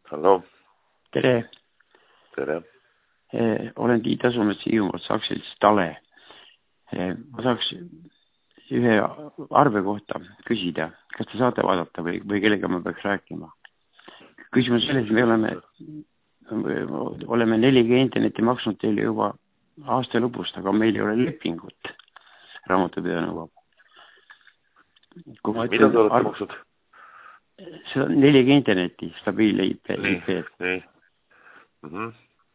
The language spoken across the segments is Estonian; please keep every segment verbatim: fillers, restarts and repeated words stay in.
Hallo. Tere. Tere. Eh, olen Tiit Asumees Hiiumaalt Sakselist Tale. Eh, ma saaks ühe arve kohta küsida. Kas te saate vaadata või, või kellega ma peaks rääkima? Küsimus selles, me oleme, oleme neli G interneti maksnud teile juba aasta lõpust, aga meil ei ole lepingut raamatupidaja nõuab. Mida te olete maksnud? See on neli G interneti, stabiilne I P. Nii, nii. Mm -hmm.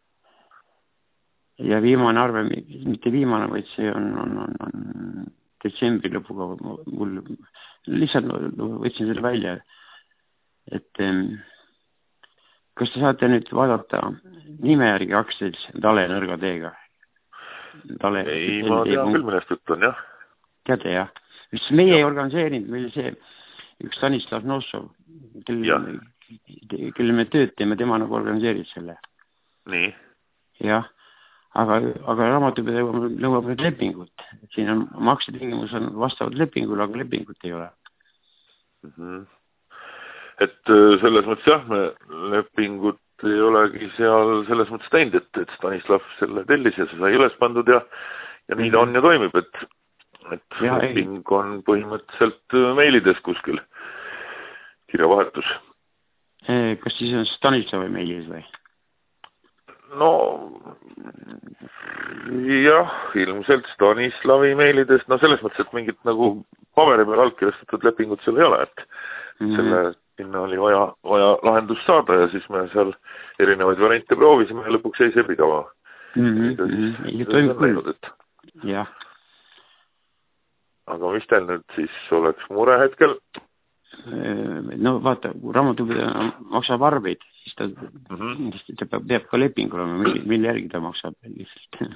Ja viimane arve, mitte viimane, vaid see on, on, on, on detsembri lõpuga mul lihtsalt võtsin selle välja, et kas te saate nüüd vaadata nime järgi aktsiaid Tale nõrga teega? Tale, ei, ma tean küll, millest jutt on, jah. Teate, jah. Mis meie ei organiseerinud, meil see üks Stanislav Nossov, kelle, kelle me tööd teeme, tema nagu organiseerib selle. Nii. Jah, aga, aga raamatupidaja nõuab nüüd lepingut. Siin on maksetingimus on vastavad lepingule, aga lepingut ei ole. Mm -hmm. Et selles mõttes jah, me lepingut ei olegi seal selles mõttes teinud, et, et Stanislav selle tellis ja see sai üles pandud ja, ja nii ta on ja toimib, et, et ja, leping ei. On põhimõtteliselt meilides kuskil kirjavahetus. Kas siis on Stanislavi meilis või? No jah, ilmselt Stanislavi meilidest, no selles mõttes, et mingit nagu paberi peal allkirjastatud lepingut seal ei ole, et mm -hmm. selle sinna oli vaja, vaja lahendust saada ja siis me seal erinevaid variante proovisime ja lõpuks jäi see pidama. Mm -hmm. Ja toimub küll. Et... jah. Aga mis teil nüüd siis oleks mure hetkel? No vaata, kui raamatupidaja maksab arveid, siis ta, mm -hmm. siis ta peab, peab ka leping olema, mille järgi ta maksab lihtsalt.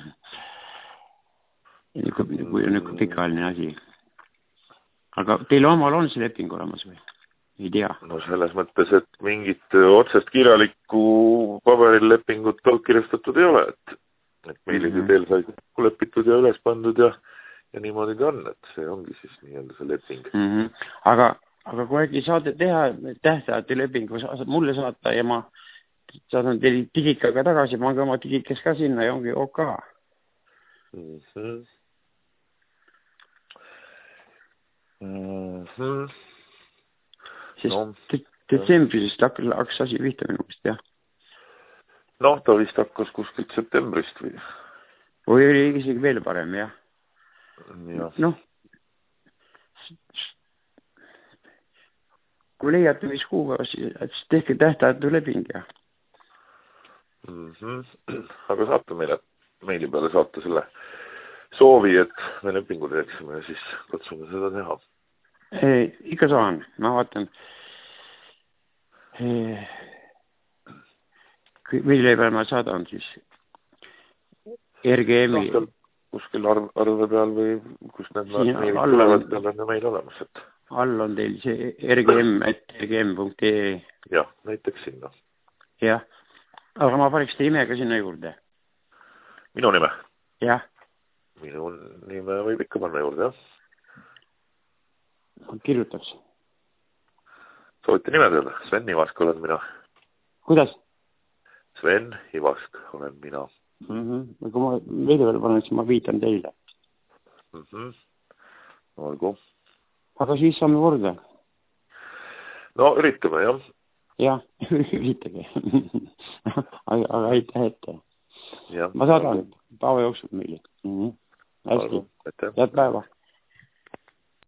Kui on üks pikaajaline asi. Aga teil omal on see leping olemas või? Ei tea. No selles mõttes, et mingit otsest kirjalikku paberil lepingut allkirjastatud ei ole, et, et meilide mm -hmm. teel sai lepitud ja üles pandud ja, ja niimoodi ta on, et see ongi siis nii-öelda see leping. Mm -hmm. Aga Aga kui äkki saate teha tähtajate lepingu, saad mulle saata ja ma saadan teile digikaga tagasi, pange oma digikas ka sinna ja ongi OK. Mm -hmm. Mm -hmm. Sest no, detsembrisest hakkas asi pihta minu mõist, jah? Noh, ta vist hakkas kuskilt septembrist või? Või oli isegi veel parem, jah? Ja. Noh, kui leiate mis kuupäeva, siis tehke tähtajatu leping, jah. Mm -hmm. Aga saate meile meili peale saata selle soovi, et me lepingu teeksime ja siis katsume seda teha. Ei, ikka saan, ma vaatan. Mille peal ma saadan siis? R G M-i. No, kuskil arv, arve peal või kus need meilid tulevad, peal on meil olemas, et... All on teil see R G M at R G M punkt E E. Jah, näiteks sinna. Jah, aga ma paneks te imega sinna juurde. Minu nime? Jah. Minu nime võib ikka panna juurde, jah. Kirjutaks. Soovite nime teada? Sven Ivask olen mina. Kuidas? Sven Ivask olen mina. Mm -hmm. Kui ma veidi veel panen, siis ma viitan teile. Mm -hmm. Olgu. Aga siis saame korda. No üritame, jah. Jah, üritage. aga, aga aitäh ette. Ja, ma saadan päeva jooksul meile. Mm -hmm. Hästi. Head päeva.